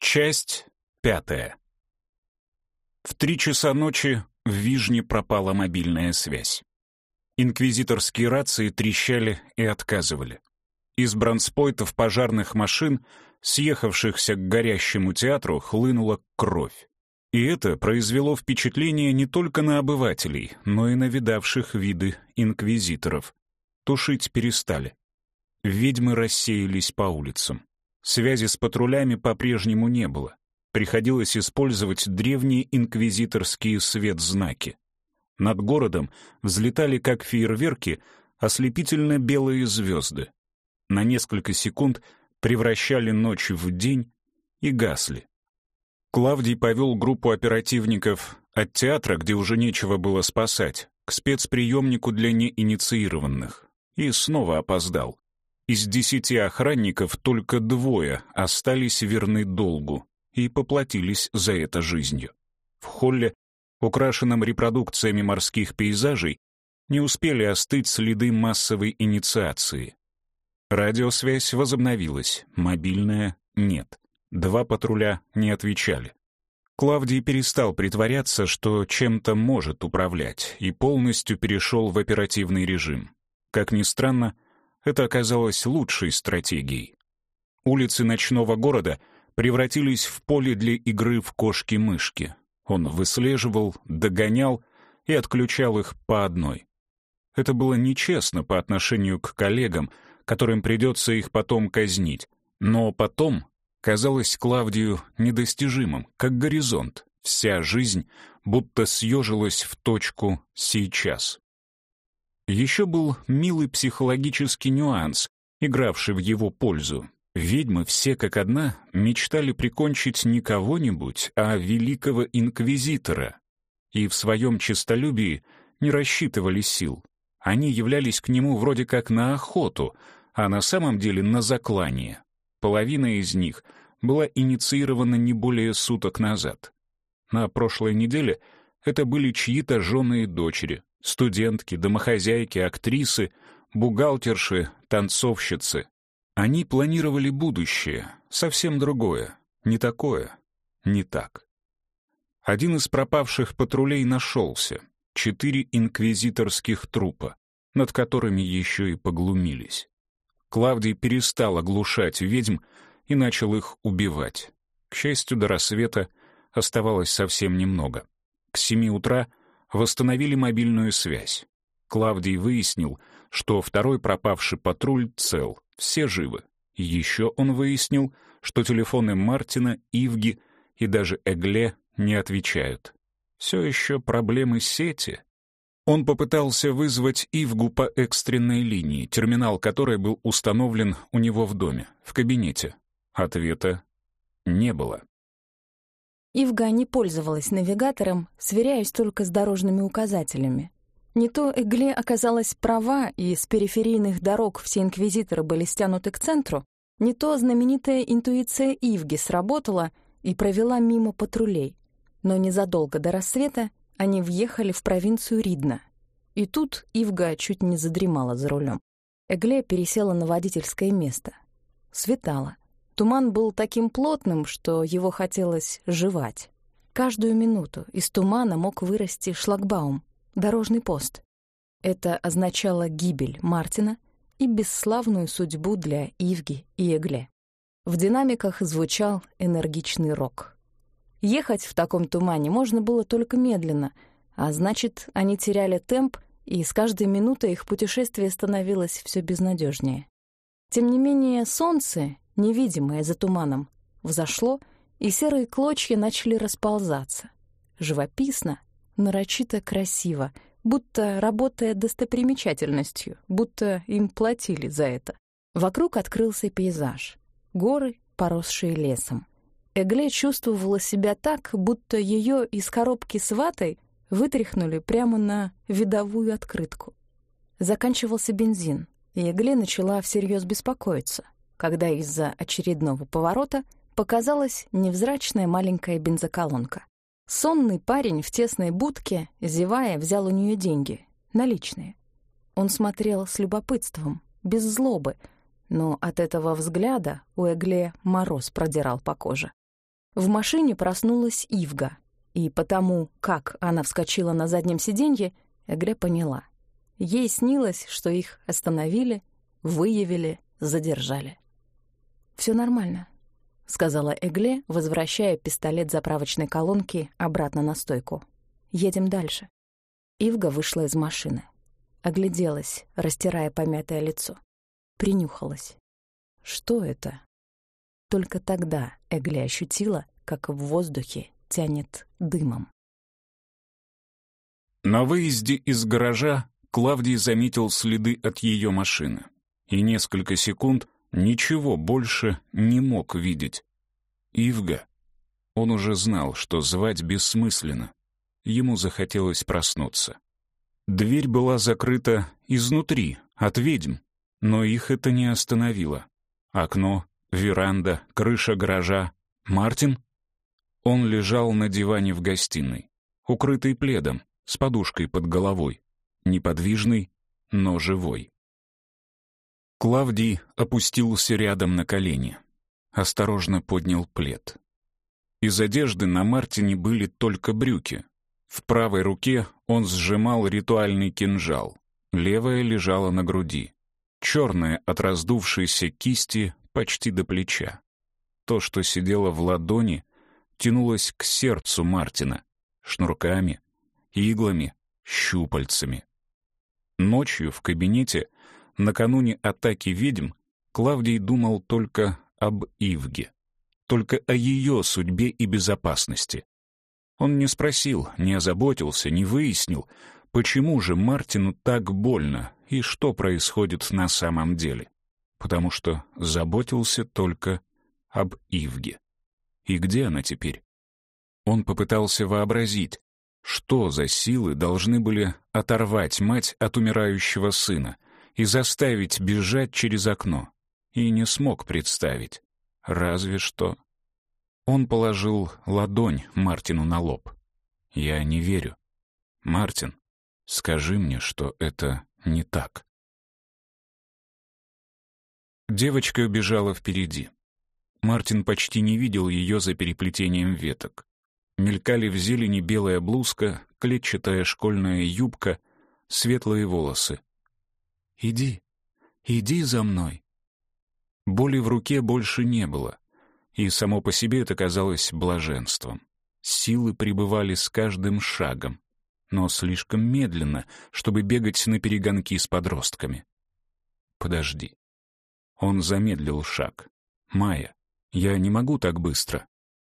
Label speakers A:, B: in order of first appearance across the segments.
A: Часть 5. В 3 часа ночи в Вижне пропала мобильная связь. Инквизиторские рации трещали и отказывали. Из бронспойтов пожарных машин, съехавшихся к горящему театру, хлынула кровь. И это произвело впечатление не только на обывателей, но и на видавших виды инквизиторов. Тушить перестали. Ведьмы рассеялись по улицам. Связи с патрулями по-прежнему не было. Приходилось использовать древние инквизиторские светзнаки. Над городом взлетали, как фейерверки, ослепительно белые звезды. На несколько секунд превращали ночь в день и гасли. Клавдий повел группу оперативников от театра, где уже нечего было спасать, к спецприемнику для неинициированных. И снова опоздал. Из 10 охранников только 2 остались верны долгу и поплатились за это жизнью. В холле, украшенном репродукциями морских пейзажей, не успели остыть следы массовой инициации. Радиосвязь возобновилась, мобильная — нет. 2 патруля не отвечали. Клавдий перестал притворяться, что чем-то может управлять, и полностью перешел в оперативный режим. Как ни странно, это оказалось лучшей стратегией. Улицы ночного города превратились в поле для игры в кошки-мышки. Он выслеживал, догонял и отключал их по одной. Это было нечестно по отношению к коллегам, которым придется их потом казнить. Но потом казалось Клавдию недостижимым, как горизонт. Вся жизнь будто съежилась в точку сейчас. Еще был милый психологический нюанс, игравший в его пользу. Ведьмы все как одна мечтали прикончить не кого-нибудь, а великого инквизитора. И в своем честолюбии не рассчитывали сил. Они являлись к нему вроде как на охоту, а на самом деле на заклание. Половина из них была инициирована не более суток назад. На прошлой неделе это были чьи-то жены и дочери, студентки, домохозяйки, актрисы, бухгалтерши, танцовщицы. Они планировали будущее, совсем другое, не такое, не так. Один из пропавших патрулей нашелся, 4 инквизиторских трупа, над которыми еще и поглумились. Клавдий перестал оглушать ведьм и начал их убивать. К счастью, до рассвета оставалось совсем немного. К 7 утра восстановили мобильную связь. Клавдий выяснил, что 2-й пропавший патруль цел, все живы. И еще он выяснил, что телефоны Мартина, Ивги и даже Эгле не отвечают. Все еще проблемы сети. Он попытался вызвать Ивгу по экстренной линии, терминал которой был установлен у него в доме, в кабинете. Ответа не было.
B: Ивга не пользовалась навигатором, сверяясь только с дорожными указателями. Не то Эгле оказалась права, и с периферийных дорог все инквизиторы были стянуты к центру, не то знаменитая интуиция Ивги сработала и провела мимо патрулей. Но незадолго до рассвета они въехали в провинцию Ридна. И тут Ивга чуть не задремала за рулем. Эгле пересела на водительское место. Светало. Туман был таким плотным, что его хотелось жевать. Каждую минуту из тумана мог вырасти шлагбаум, дорожный пост. Это означало гибель Мартина и бесславную судьбу для Ивги и Эгле. В динамиках звучал энергичный рок. Ехать в таком тумане можно было только медленно, а значит, они теряли темп, и с каждой минутой их путешествие становилось все безнадежнее. Тем не менее, солнце, невидимое за туманом, взошло, и серые клочья начали расползаться. Живописно, нарочито красиво, будто работая достопримечательностью, будто им платили за это. Вокруг открылся пейзаж. Горы, поросшие лесом. Эгле чувствовала себя так, будто ее из коробки с ватой вытряхнули прямо на видовую открытку. Заканчивался бензин, и Эгле начала всерьез беспокоиться, когда из-за очередного поворота показалась невзрачная маленькая бензоколонка. Сонный парень в тесной будке, зевая, взял у нее деньги, наличные. Он смотрел с любопытством, без злобы, но от этого взгляда у Эгле мороз продирал по коже. В машине проснулась Ивга, и потому, как она вскочила на заднем сиденье, Эгле поняла. Ей снилось, что их остановили, выявили, задержали. «Всё нормально», — сказала Эгле, возвращая пистолет заправочной колонки обратно на стойку. «Едем дальше». Ивга вышла из машины. Огляделась, растирая помятое лицо. Принюхалась. Что это? Только тогда Эгле ощутила, как в воздухе тянет дымом.
A: На выезде из гаража Клавдий заметил следы от ее машины. И несколько секунд ничего больше не мог видеть. Ивга. Он уже знал, что звать бессмысленно. Ему захотелось проснуться. Дверь была закрыта изнутри, от ведьм, но их это не остановило. Окно, веранда, крыша гаража. Мартин? Он лежал на диване в гостиной, укрытый пледом, с подушкой под головой, неподвижный, но живой. Клавдий опустился рядом на колени, осторожно поднял плед. Из одежды на Мартине были только брюки. В правой руке он сжимал ритуальный кинжал, левая лежала на груди, черная от раздувшейся кисти почти до плеча. То, что сидело в ладони, тянулось к сердцу Мартина, шнурками, иглами, щупальцами. Ночью в кабинете, накануне атаки ведьм, Клавдий думал только об Ивге, только о ее судьбе и безопасности. Он не спросил, не озаботился, не выяснил, почему же Мартину так больно и что происходит на самом деле, потому что заботился только об Ивге. И где она теперь? Он попытался вообразить, что за силы должны были оторвать мать от умирающего сына и заставить бежать через окно, и не смог представить. Разве что... Он положил ладонь Мартину на лоб. «Я не верю. Мартин, скажи мне, что это не так». Девочка бежала впереди. Мартин почти не видел ее за переплетением веток. Мелькали в зелени белая блузка, клетчатая школьная юбка, светлые волосы. «Иди, иди за мной». Боли в руке больше не было, и само по себе это казалось блаженством. Силы прибывали с каждым шагом, но слишком медленно, чтобы бегать наперегонки с подростками. «Подожди». Он замедлил шаг. «Майя, я не могу так быстро».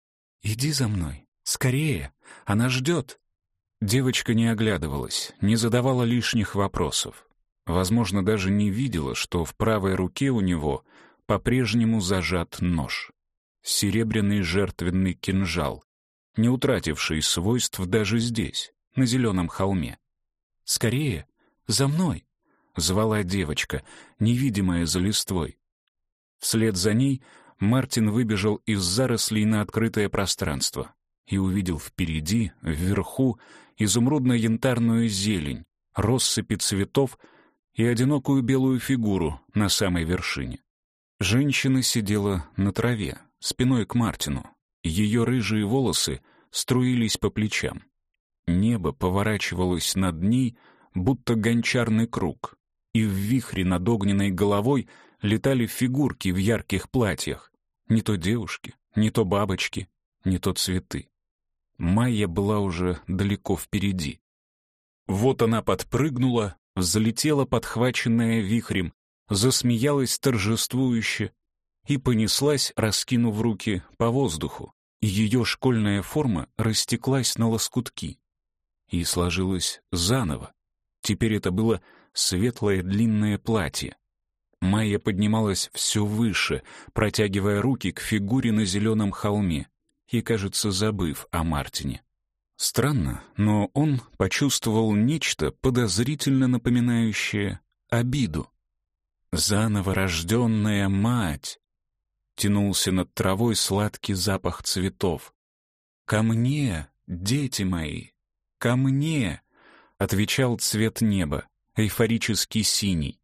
A: «Иди за мной, скорее, она ждет». Девочка не оглядывалась, не задавала лишних вопросов. Возможно, даже не видела, что в правой руке у него по-прежнему зажат нож. Серебряный жертвенный кинжал, не утративший свойств даже здесь, на зеленом холме. «Скорее, за мной!» — звала девочка, невидимая за листвой. Вслед за ней Мартин выбежал из зарослей на открытое пространство и увидел впереди, вверху, изумрудно-янтарную зелень, россыпи цветов и одинокую белую фигуру на самой вершине. Женщина сидела на траве, спиной к Мартину. Ее рыжие волосы струились по плечам. Небо поворачивалось над ней, будто гончарный круг, и в вихре над огненной головой летали фигурки в ярких платьях. Не то девушки, не то бабочки, не то цветы. Майя была уже далеко впереди. Вот она подпрыгнула, взлетела, подхваченная вихрем, засмеялась торжествующе и понеслась, раскинув руки по воздуху. Ее школьная форма растеклась на лоскутки и сложилась заново. Теперь это было светлое длинное платье. Майя поднималась все выше, протягивая руки к фигуре на зеленом холме и, кажется, забыв о Мартине. Странно, но он почувствовал нечто подозрительно напоминающее обиду. «Заново рожденная мать!» Тянулся над травой сладкий запах цветов. «Ко мне, дети мои, ко мне!» Отвечал цвет неба, эйфорически синий.